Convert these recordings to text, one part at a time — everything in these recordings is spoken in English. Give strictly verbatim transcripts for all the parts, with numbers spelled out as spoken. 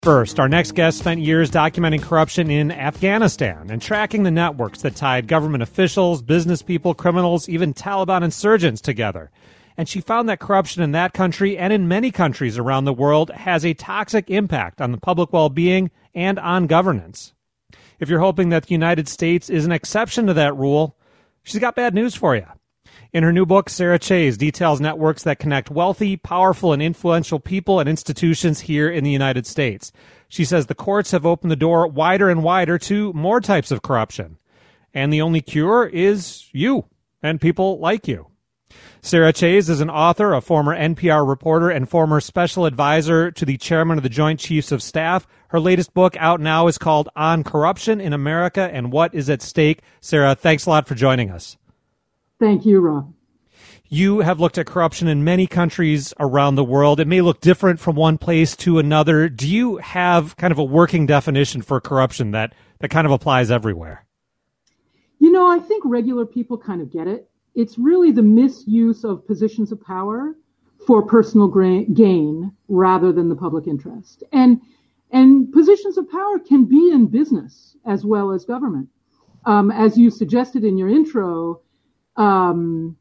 First, our next guest spent years documenting corruption in Afghanistan and tracking the networks that tied government officials, business people, criminals, even Taliban insurgents together. And she found that corruption in that country and in many countries around the world has a toxic impact on the public well-being and on governance. If you're hoping that the United States is an exception to that rule, she's got bad news for you. In her new book, Sarah Chayes details networks that connect wealthy, powerful, and influential people and institutions here in the United States. She says the courts have opened the door wider and wider to more types of corruption. And the only cure is you and people like you. Sarah Chayes is an author, a former N P R reporter, and former special advisor to the chairman of the Joint Chiefs of Staff. Her latest book out now is called On Corruption in America and What is at Stake. Sarah, thanks a lot for joining us. Thank you, Rob. You have looked at corruption in many countries around the world. It may look different from one place to another. Do you have kind of a working definition for corruption that, that kind of applies everywhere? You know, I think regular people kind of get it. It's really the misuse of positions of power for personal gra- gain rather than the public interest. And, and positions of power can be in business as well as government. Um, as you suggested in your intro, Um,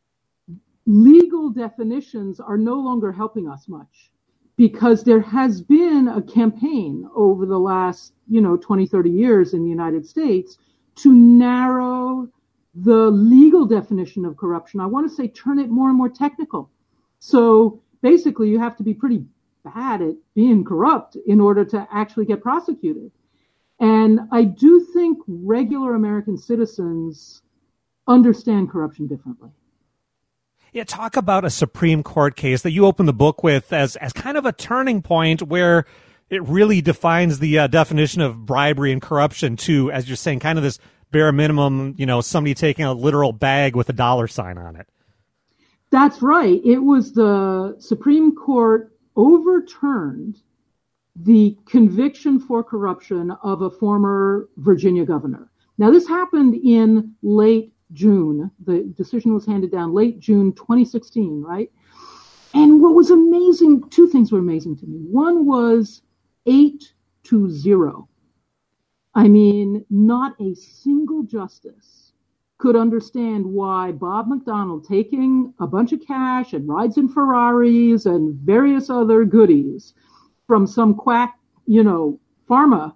legal definitions are no longer helping us much because there has been a campaign over the last, you know, twenty, thirty years in the United States to narrow the legal definition of corruption. I want to say turn it more and more technical. So basically you have to be pretty bad at being corrupt in order to actually get prosecuted. And I do think regular American citizens understand corruption differently. Yeah, talk about a Supreme Court case that you open the book with as, as kind of a turning point where it really defines the uh, definition of bribery and corruption to, as you're saying, kind of this bare minimum, you know, somebody taking a literal bag with a dollar sign on it. That's right. It was the Supreme Court overturned the conviction for corruption of a former Virginia governor. Now, this happened in late June. The decision was handed down late June twenty sixteen, right? And what was amazing, two things were amazing to me. One was eight to zero. I mean, not a single justice could understand why Bob McDonnell taking a bunch of cash and rides in Ferraris and various other goodies from some quack, you know, pharma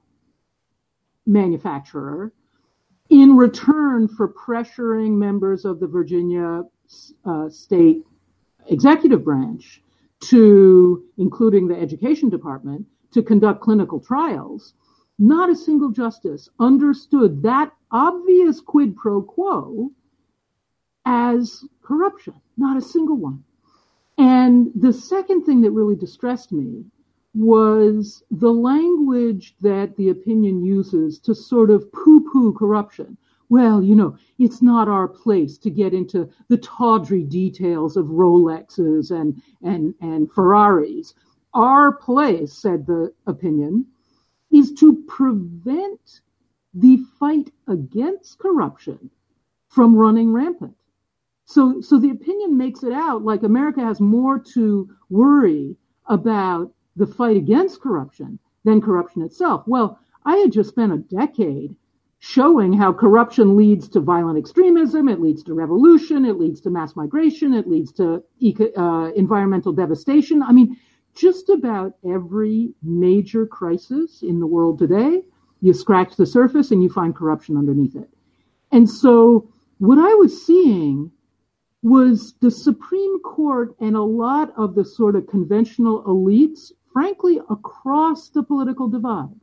manufacturer in return for pressuring members of the Virginia uh, state executive branch to, including the education department, to conduct clinical trials, not a single justice understood that obvious quid pro quo as corruption, not a single one. And the second thing that really distressed me was the language that the opinion uses to sort of poo-poo corruption. Well, you know, it's not our place to get into the tawdry details of Rolexes and, and, and Ferraris. Our place, said the opinion, is to prevent the fight against corruption from running rampant. So, so the opinion makes it out like America has more to worry about the fight against corruption than corruption itself. Well, I had just spent a decade showing how corruption leads to violent extremism, it leads to revolution, it leads to mass migration, it leads to eco- uh, environmental devastation. I mean, just about every major crisis in the world today, you scratch the surface and you find corruption underneath it. And so what I was seeing was the Supreme Court and a lot of the sort of conventional elites, frankly, across the political divide,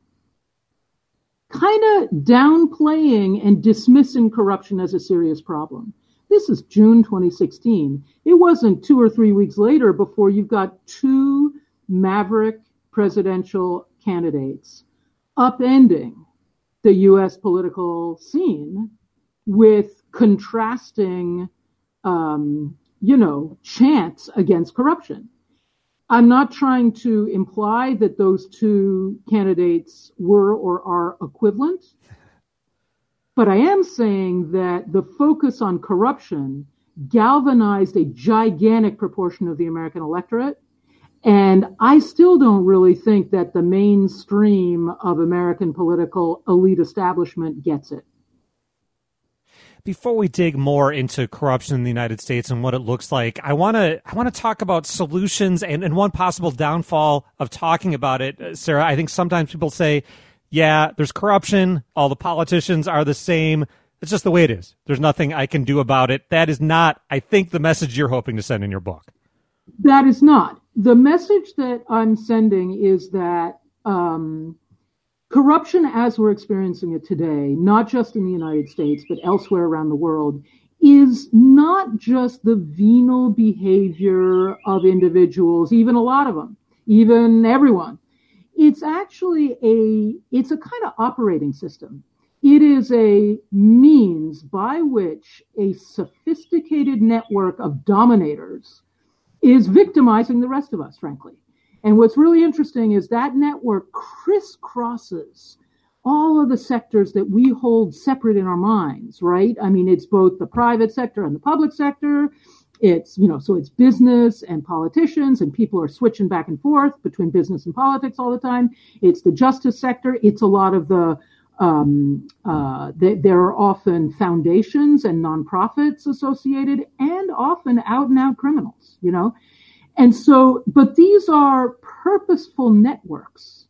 kind of downplaying and dismissing corruption as a serious problem. This is June twenty sixteen. It wasn't two or three weeks later before you've got two maverick presidential candidates upending the U S political scene with contrasting, um, you know, chants against corruption. I'm not trying to imply that those two candidates were or are equivalent, but I am saying that the focus on corruption galvanized a gigantic proportion of the American electorate And I still don't really think that the mainstream of American political elite establishment gets it. Before we dig more into corruption in the United States and what it looks like, I want to I want to talk about solutions and, and one possible downfall of talking about it. Uh, Sarah, I think sometimes people say, yeah, there's corruption. All the politicians are the same. It's just the way it is. There's nothing I can do about it. That is not, I think, the message you're hoping to send in your book. That is not. The message that I'm sending is that um, corruption as we're experiencing it today, not just in the United States, but elsewhere around the world, is not just the venal behavior of individuals, even a lot of them, even everyone. It's actually a, it's a kind of operating system. It is a means by which a sophisticated network of dominators is victimizing the rest of us, frankly. And what's really interesting is that network crisscrosses all of the sectors that we hold separate in our minds, right? I mean, it's both the private sector and the public sector. It's, you know, so it's business and politicians, and people are switching back and forth between business and politics all the time. It's the justice sector. It's a lot of the, um, uh, th- there are often foundations and nonprofits associated, and often out and out criminals, you know? And so, but these are purposeful networks.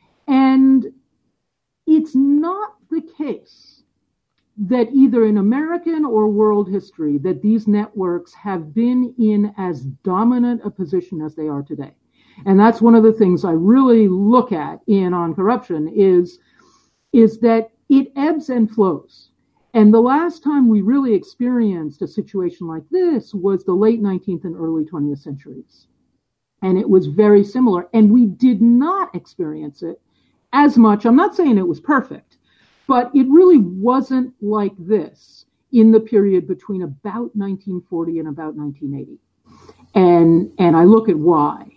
And it's not the case that either in American or world history that these networks have been in as dominant a position as they are today. And that's one of the things I really look at in On Corruption is, is that it ebbs and flows. And the last time we really experienced a situation like this was the late nineteenth and early twentieth centuries. And it was very similar. And we did not experience it as much. I'm not saying it was perfect, but it really wasn't like this in the period between about nineteen forty and about nineteen eighty. And, and I look at why.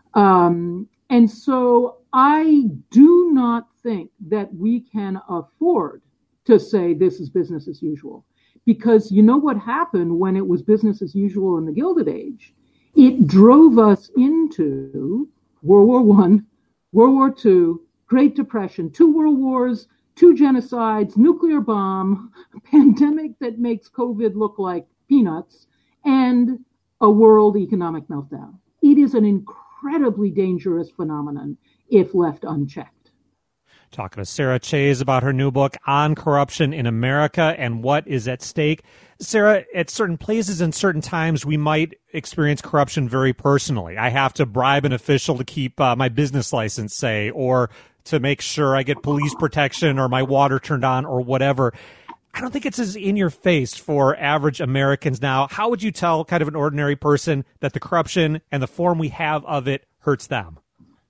Um, and so I do not think that we can afford to say this is business as usual. Because you know what happened when it was business as usual in the Gilded Age? It drove us into World War One, World War Two, Great Depression, two world wars, two genocides, nuclear bomb, a pandemic that makes COVID look like peanuts, and a world economic meltdown. It is an incredibly dangerous phenomenon if left unchecked. Talking to Sarah Chayes about her new book, On Corruption in America and What is at Stake. Sarah, at certain places and certain times, we might experience corruption very personally. I have to bribe an official to keep uh, my business license, say, or to make sure I get police protection or my water turned on or whatever. I don't think it's as in your face for average Americans now. How would you tell kind of an ordinary person that the corruption and the form we have of it hurts them?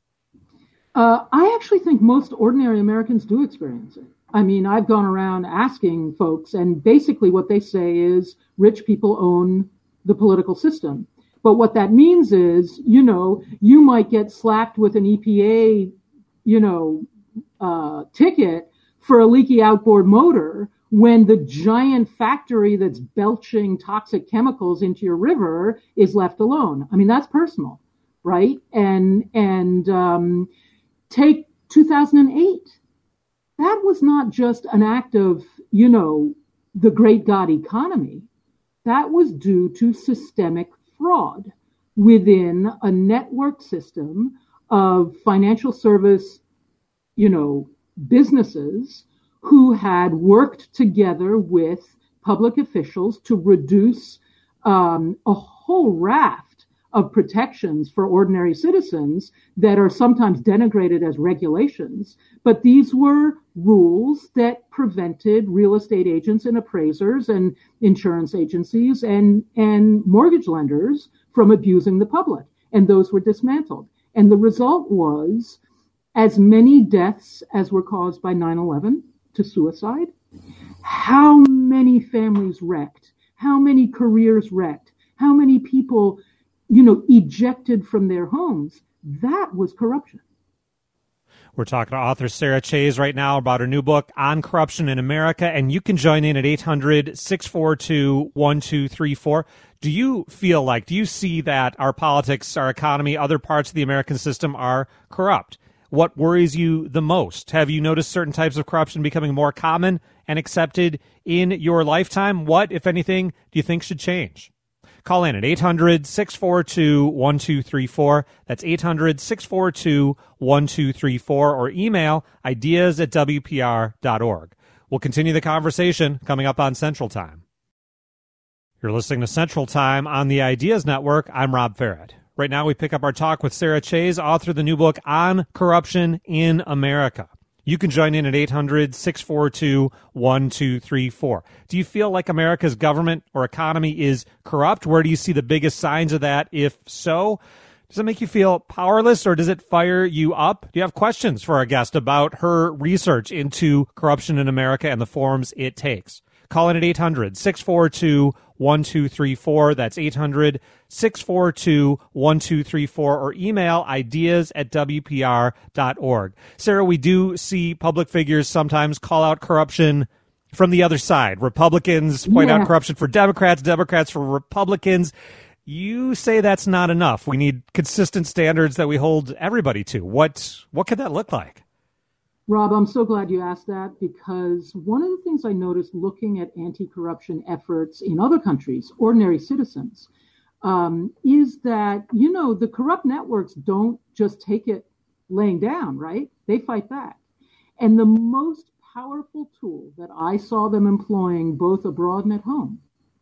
Uh, I actually think most ordinary Americans do experience it. I mean, I've gone around asking folks, and basically what they say is rich people own the political system. But what that means is, you know, you might get slapped with an E P A, you know, uh, ticket for a leaky outboard motor when the giant factory that's belching toxic chemicals into your river is left alone. I mean, that's personal, right? And, and, um, take two thousand eight. That was not just an act of, you know, the great God economy. That was due to systemic fraud within a network system of financial service, you know, businesses who had worked together with public officials to reduce um, a whole raft of protections for ordinary citizens that are sometimes denigrated as regulations. But these were rules that prevented real estate agents and appraisers and insurance agencies and, and mortgage lenders from abusing the public. And those were dismantled. And the result was as many deaths as were caused by nine eleven to suicide. How many families wrecked? How many careers wrecked? How many people, you know, ejected from their homes? That was corruption. We're talking to author Sarah Chayes right now about her new book on corruption in America, and you can join in at eight hundred, six four two, one two three four. Do you feel like, do you see that our politics, our economy, other parts of the American system are corrupt? What worries you the most? Have you noticed certain types of corruption becoming more common and accepted in your lifetime? What, if anything, do you think should change? Call in at eight hundred, six four two, one two three four. That's eight hundred, six four two, one two three four, or email ideas at w p r dot org. We'll continue the conversation coming up on Central Time. You're listening to Central Time on the Ideas Network. I'm Rob Farrett. Right now we pick up our talk with Sarah Chayes, author of the new book on corruption in America. You can join in at eight hundred, six four two, one two three four. Do you feel like America's government or economy is corrupt? Where do you see the biggest signs of that? If so, does it make you feel powerless or does it fire you up? Do you have questions for our guest about her research into corruption in America and the forms it takes? Call in at eight hundred, six four two, one two three four. That's eight hundred, six four two, one two three four, or email ideas at w p r dot org. Sarah, we do see public figures sometimes call out corruption from the other side. Republicans point yeah. out corruption for Democrats, Democrats for Republicans. You say that's not enough. We need consistent standards that we hold everybody to. What, what could that look like? Rob, I'm so glad you asked that, because one of the things I noticed looking at anti-corruption efforts in other countries, ordinary citizens, um, is that, you know, the corrupt networks don't just take it laying down, right? They fight back. And the most powerful tool that I saw them employing both abroad and at home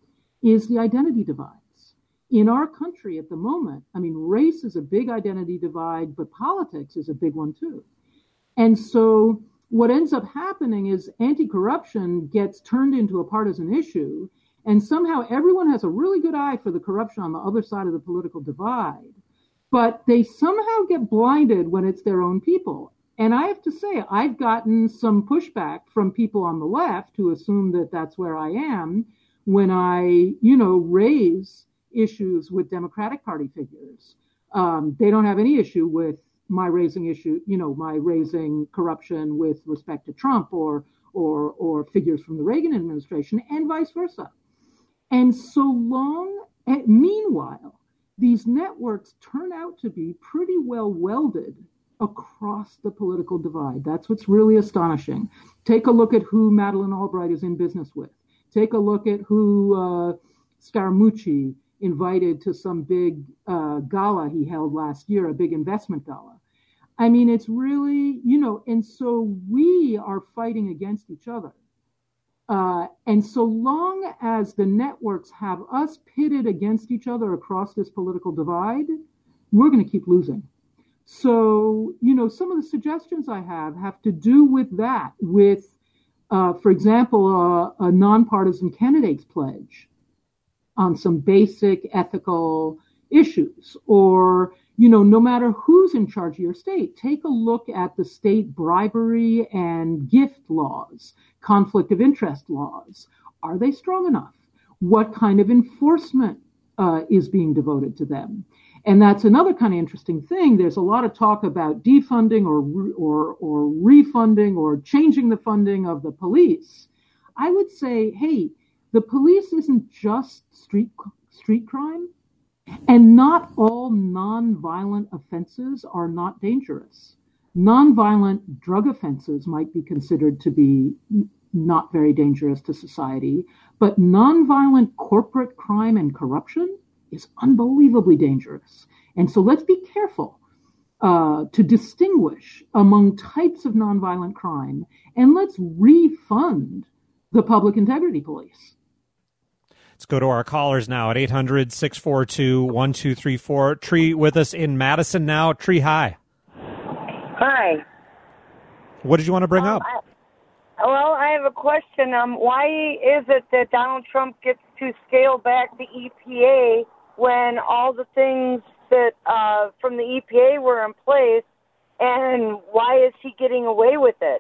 is the identity divides. In our country at the moment, I mean, race is a big identity divide, but politics is a big one too. And so what ends up happening is anti-corruption gets turned into a partisan issue, and somehow everyone has a really good eye for the corruption on the other side of the political divide, but they somehow get blinded when it's their own people. And I have to say, I've gotten some pushback from people on the left who assume that that's where I am when I, you know, raise issues with Democratic Party figures. Um, they don't have any issue with my raising issue, you know, my raising corruption with respect to Trump or or or figures from the Reagan administration, and vice versa. And so long, and meanwhile, these networks turn out to be pretty well welded across the political divide. That's what's really astonishing. Take a look at who Madeleine Albright is in business with. Take a look at who uh, Scaramucci invited to some big uh, gala he held last year, a big investment gala. I mean, it's really, you know, and so we are fighting against each other. Uh, and so long as the networks have us pitted against each other across this political divide, we're going to keep losing. So, you know, some of the suggestions I have have to do with that, with, uh, for example, uh, a nonpartisan candidates pledge on some basic ethical issues, or, you know, no matter who's in charge of your state, take a look at the state bribery and gift laws, conflict of interest laws. Are they strong enough? What kind of enforcement uh, is being devoted to them? And that's another kind of interesting thing. There's a lot of talk about defunding or or or refunding or changing the funding of the police. I would say, hey, the police isn't just street street crime. And not all nonviolent offenses are not dangerous. Nonviolent drug offenses might be considered to be not very dangerous to society, but nonviolent corporate crime and corruption is unbelievably dangerous. And so let's be careful uh, to distinguish among types of nonviolent crime, and let's refund the public integrity police. Let's go to our callers now at eight hundred, six four two, one two three four. Tree with us in Madison now. Tree, hi. Hi. What did you want to bring um, up? I, well, I have a question. Um, why is it that Donald Trump gets to scale back the E P A when all the things that uh, from the E P A were in place, and why is he getting away with it?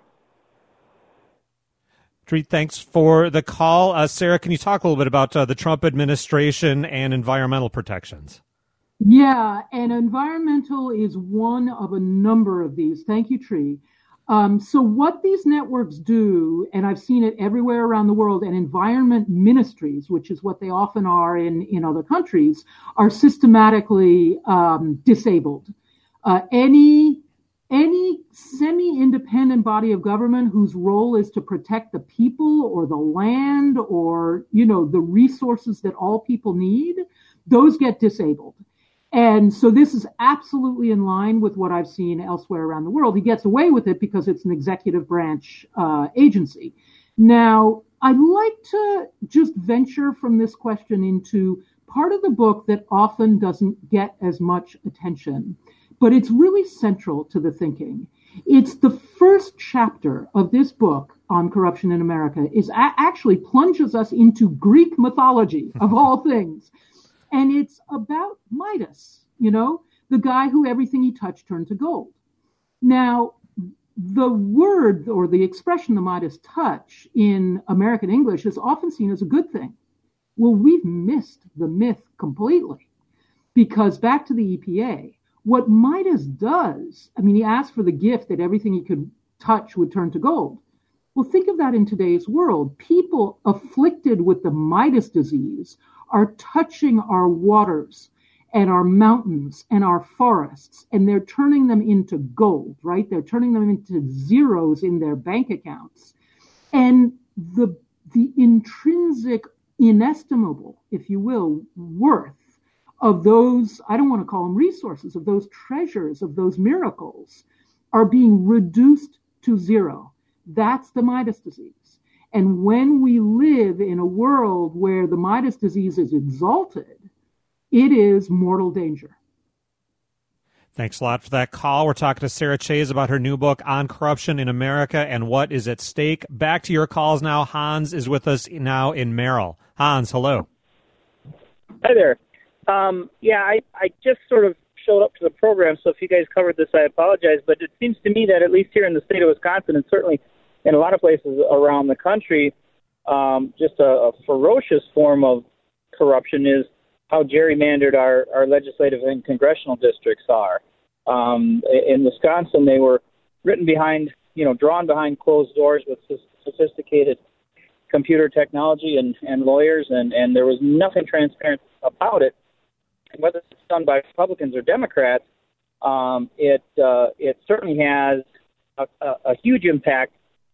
Treat, thanks for the call. Uh, Sarah, can you talk a little bit about uh, the Trump administration and environmental protections? Yeah, and environmental is one of a number of these. Thank you, Tree. Um, so, what these networks do, and I've seen it everywhere around the world, and environment ministries, which is what they often are in, in other countries, are systematically um, disabled. Uh, any any semi-independent body of government whose role is to protect the people or the land or, you know, the resources that all people need, those get disabled. And so this is absolutely in line with what I've seen elsewhere around the world. He gets away with it because it's an executive branch uh, agency. Now, I'd like to just venture from this question into part of the book that often doesn't get as much attention, but it's really central to the thinking. It's the first chapter of this book on corruption in America is a- actually plunges us into Greek mythology, of all things. And it's about Midas, you know, the guy who everything he touched turned to gold. Now, the word or the expression the Midas touch in American English is often seen as a good thing. Well, we've missed the myth completely because back to the E P A, what Midas does, I mean, he asked for the gift that everything he could touch would turn to gold. Well, think of that in today's world. People afflicted with the Midas disease are touching our waters and our mountains and our forests, and they're turning them into gold, right? They're turning them into zeros in their bank accounts. And the, the intrinsic, inestimable, if you will, worth of those, I don't want to call them resources, of those treasures, of those miracles, are being reduced to zero. That's the Midas disease. And when we live in a world where the Midas disease is exalted, it is mortal danger. Thanks a lot for that call. We're talking to Sarah Chayes about her new book on corruption in America and what is at stake. Back to your calls now. Hans is with us now in Merrill. Hans, hello. Hi there. Um, yeah, I, I just sort of showed up to the program, so if you guys covered this, I apologize. But it seems to me that at least here in the state of Wisconsin, and certainly in a lot of places around the country, um, just a, a ferocious form of corruption is how gerrymandered our, our legislative and congressional districts are. Um, in Wisconsin, they were written behind, you know, drawn behind closed doors with sophisticated computer technology and, and lawyers, and, and there was nothing transparent about it. And whether it's done by Republicans or Democrats, um, it uh, it certainly has a, a, a huge impact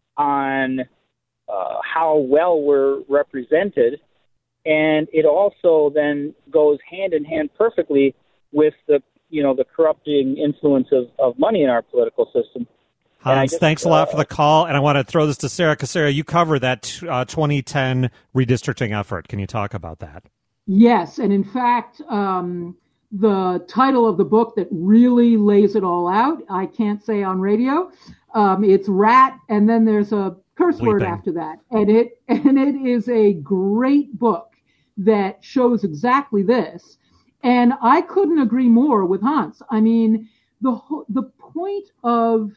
on uh, how well we're represented, and it also then goes hand in hand perfectly with the you know the corrupting influence of, of money in our political system. Hans, just, thanks a lot uh, for the call, and I want to throw this to Sarah, because Sarah, you cover that uh, twenty ten redistricting effort. Can you talk about that? Yes, and in fact, um, the title of the book that really lays it all out, I can't say on radio. Um, it's Rat, and then there's a curse Bleeping. word after that, and it and it is a great book that shows exactly this. And I couldn't agree more with Hans. I mean, the whole, the point of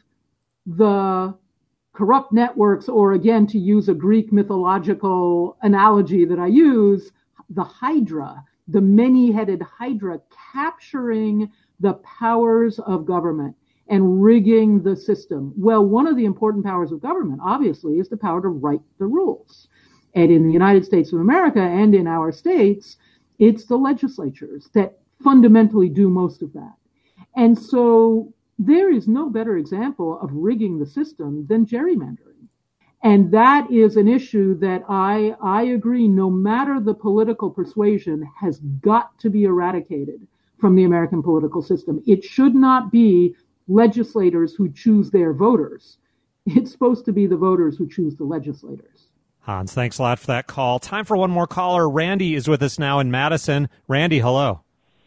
the corrupt networks, or again, to use a Greek mythological analogy that I use, the Hydra, the many-headed Hydra, capturing the powers of government and rigging the system. Well, one of the important powers of government, obviously, is the power to write the rules. And in the United States of America and in our states, it's the legislatures that fundamentally do most of that. And so there is no better example of rigging the system than gerrymandering. And that is an issue that I, I agree, no matter the political persuasion, has got to be eradicated from the American political system. It should not be legislators who choose their voters. It's supposed to be the voters who choose the legislators. Hans, thanks a lot for that call. Time for one more caller. Randy is with us now in Madison. Randy, hello.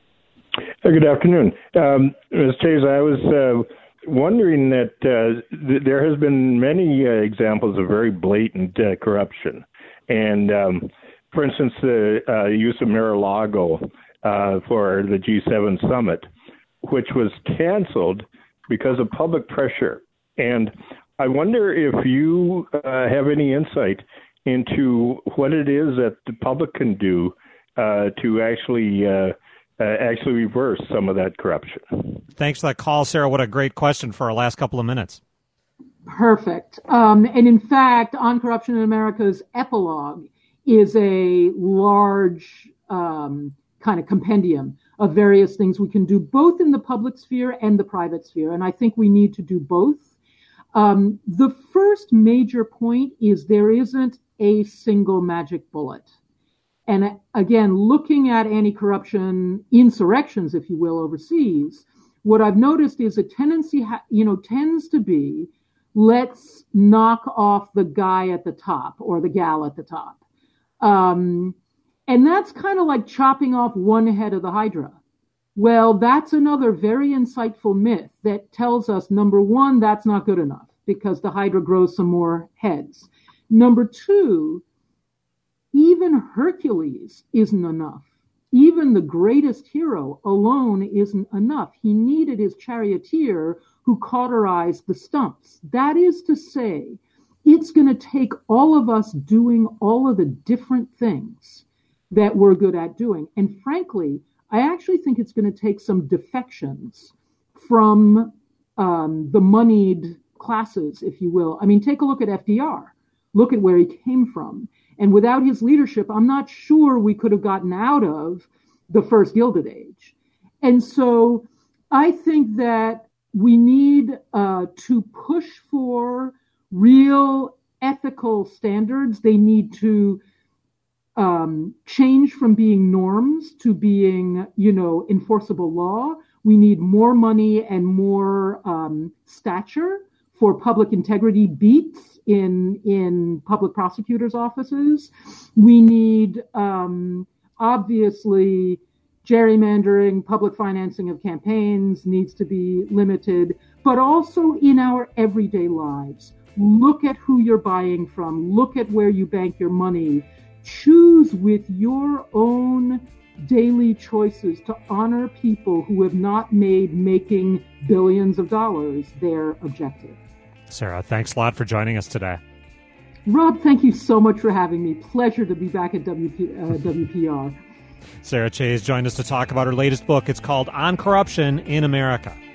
Good afternoon. Um, Miz Chayes, I was uh, wondering that uh, th- there has been many uh, examples of very blatant uh, corruption. And, um, for instance, the uh, use of Mar-a-Lago uh, for the G seven summit, which was canceled because of public pressure. And I wonder if you uh, have any insight into what it is that the public can do uh, to actually uh, uh, actually reverse some of that corruption. Thanks for that call, Sarah. What a great question for our last couple of minutes. Perfect. Um, and in fact, On Corruption in America's epilogue is a large um, kind of compendium of various things we can do, both in the public sphere and the private sphere. And I think we need to do both. Um, the first major point is there isn't a single magic bullet. And again, looking at anti-corruption insurrections, if you will, overseas, what I've noticed is a tendency, ha- you know, tends to be, let's knock off the guy at the top or the gal at the top. Um, and that's kind of like chopping off one head of the Hydra. Well, that's another very insightful myth that tells us, number one, that's not good enough because the Hydra grows some more heads. Number two, even Hercules isn't enough. Even the greatest hero alone isn't enough. He needed his charioteer who cauterized the stumps. That is to say, it's going to take all of us doing all of the different things that we're good at doing. And frankly, I actually think it's going to take some defections from um, the moneyed classes, if you will. I mean, take a look at F D R. Look at where he came from. And without his leadership, I'm not sure we could have gotten out of the first Gilded Age. And so I think that we need uh, to push for real ethical standards. They need to um, change from being norms to being, you know, enforceable law. We need more money and more um, stature for public integrity beats in in public prosecutors' offices. We need, um, obviously, gerrymandering, public financing of campaigns needs to be limited, but also in our everyday lives. Look at who you're buying from. Look at where you bank your money. Choose with your own daily choices to honor people who have not made making billions of dollars their objective. Sarah, thanks a lot for joining us today. Rob, thank you so much for having me. Pleasure to be back at W P, uh, W P R. Sarah Chayes joined us to talk about her latest book. It's called On Corruption in America.